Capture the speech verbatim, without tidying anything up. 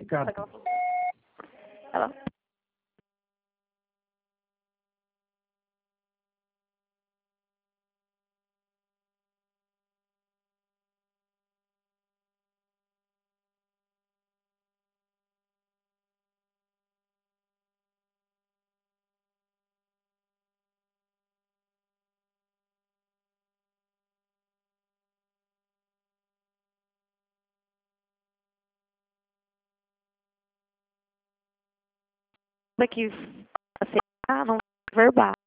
complicado. Hello? Como é que você ah, não verbal?